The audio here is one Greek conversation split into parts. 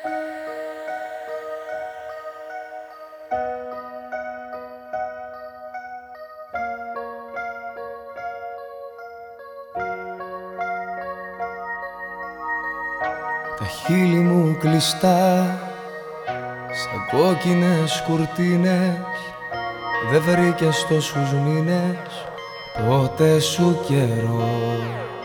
Τα χείλη μου κλειστά σαν κόκκινες κουρτίνες, δεν βρήκες τόσους μήνες ποτέ σου καιρό.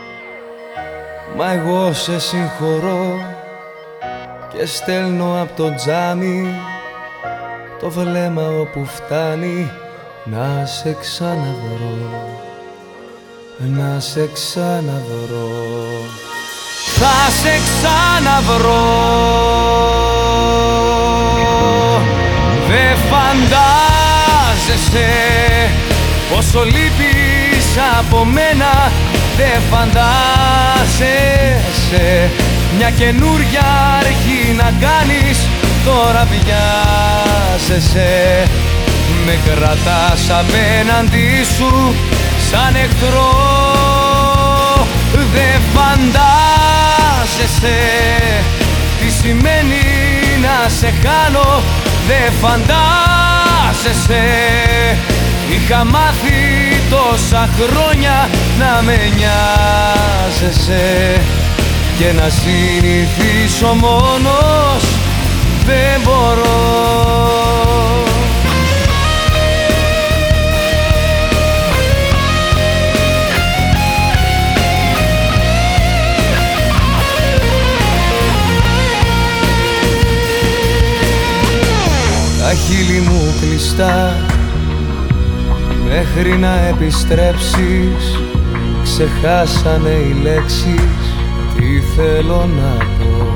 Μα εγώ σε συγχωρώ και στέλνω απ' το τζάμι το βλέμμα όπου φτάνει να σε ξαναβρω, να σε ξαναβρω. Θα σε ξαναβρω. Δε φαντάζεσαι πόσο λείπεις από μένα. Δε φαντάζεσαι μια καινούρια αρχή να κάνεις. Τώρα βιάζεσαι, με κρατάς απέναντί σου σαν εχθρό. Δε φαντάζεσαι τι σημαίνει να σε χάνω. Δε φαντάζεσαι είχα μάθει τόσα χρόνια να με νοιάζεσαι και να συνηθίσω μόνος δεν μπορώ. Τα χείλη μου κλειστά μέχρι να επιστρέψεις. Ξεχάσανε οι λέξεις τι θέλω να πω.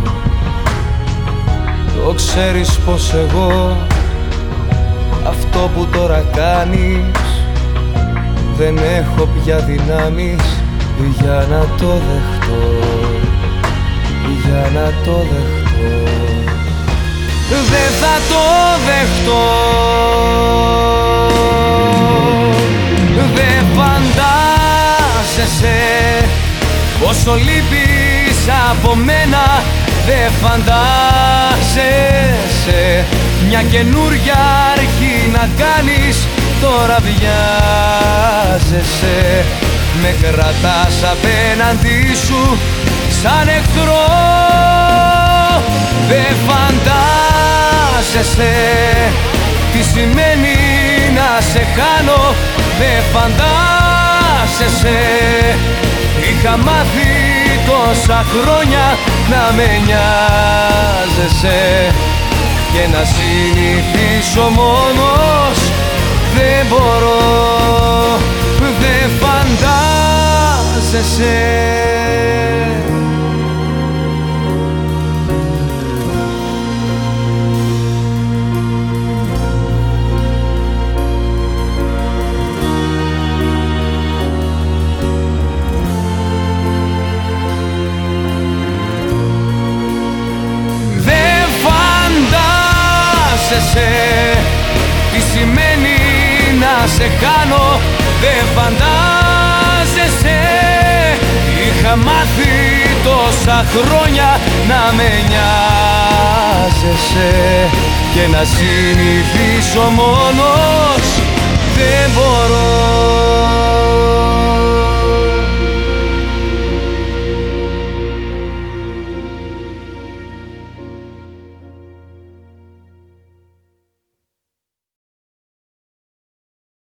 Το ξέρεις πως εγώ αυτό που τώρα κάνεις δεν έχω πια δυνάμεις για να το δεχτώ, για να το δεχτώ. Δεν θα το δεχτώ. Δεν φαντάζεσαι πόσο λείπεις από μένα. Δεν φαντάζεσαι μια καινούρια αρχή να κάνεις. Τώρα βιάζεσαι, με κρατάς απέναντί σου σαν εχθρό. Δεν φαντάζεσαι τι σημαίνει να σε χάνω. Δεν φαντάζεσαι είχα μάθει τόσα χρόνια να με νοιάζεσαι και να συνηθίσω μόνος δεν μπορώ. Δεν φαντάζεσαι. Τι σημαίνει να σε χάνω. Δεν φαντάζεσαι είχα μάθει τόσα χρόνια να με νοιάζεσαι και να συνηθίσω μόνος δεν μπορώ.